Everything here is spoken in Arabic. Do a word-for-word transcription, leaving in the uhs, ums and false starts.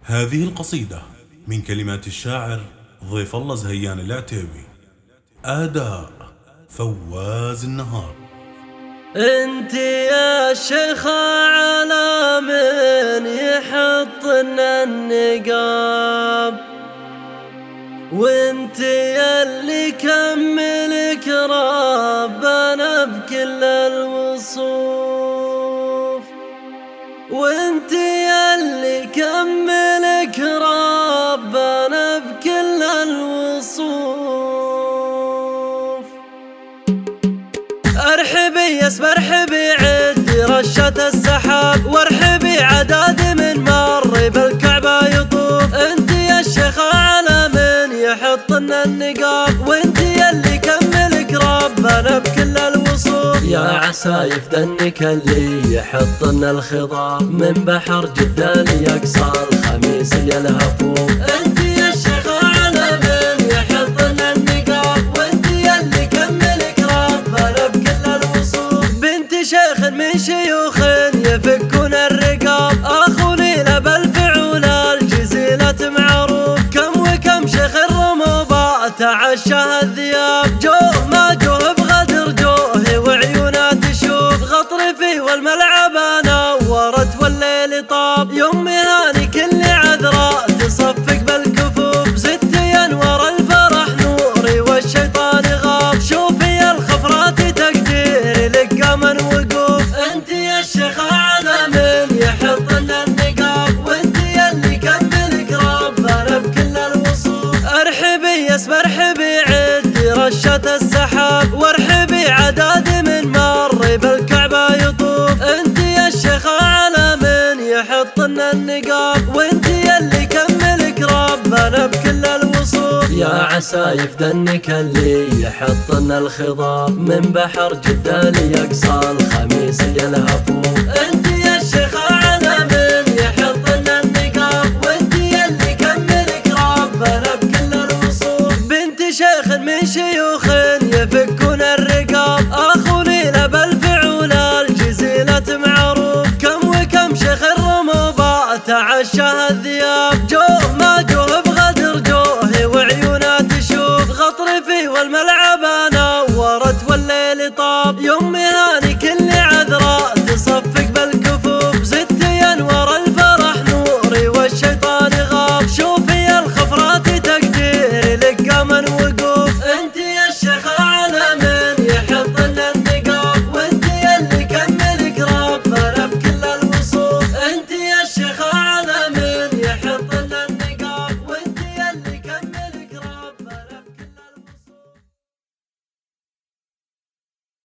هذه القصيدة من كلمات الشاعر ضيف الله زهيان العتيبي. أداء فواز النهار. انت يا شيخ على من يحطنا النقاب، وانت يلي كملك ربنا بكل الوصوف، وانت يلي كملك ربنا بكل الوصوف. ارحبي يسب ارحبي عدي رشة السحاب، وارحبي عداد من مر بالكعبة يطوف. انت يا الشيخ على من يحطنا النقاب، وانت يلي كملك ربنا بكل الوصوف. يا عسايف ذنك اللي يحطنا الخضاب، من بحر جدة لأقصى الخميس يلهفوف. انت يا الشيخ على من يحطنا النقاب، وانت يلي كملك ربنا بكل الوصوف. بنت شيخ من شيوخ يفكون الرقاب، اخو ليلى بالفعول الجزيلة معروف. كم وكم شيخ الرموبة تعشى الذياب، جوه ما جوه بغدر جوه وعيونه تشوف. غطرفي والملعب نورت والليل طاب، يوم هاني كل عذراء تصفق بالكفوف. زدتي انوار الفرح نوري والشيطان غاب، شوفي الخفرات تقديري لك من وقوف. انت يا الشيخ على من يحطنا النقاب، وانت يلي كملك ربنا بكل الوصوف. ارحبي يسب ارحبي عدي رشة السحاب، وارحبي عداد من مر بالكعبة يطوف. انت يا الشيخ على من يحطنا النقاب، وانت يلي كملك ربنا بكل الوصوف. يا عسايف ذنك اللي يحطنا الخضاب، من بحر جدة لأقصى الخميس يلهفوف. انت يا الشيخ على من يحطنا النقاب، وانت يلي كملك ربنا بكل الوصوف. بنت شيخ من شيوخ يفكون الرقاب، اخو ليلى بالفعول الجزيلة معروف. كم وكم شيخ الرموبة تعشى الذياب، جوه ما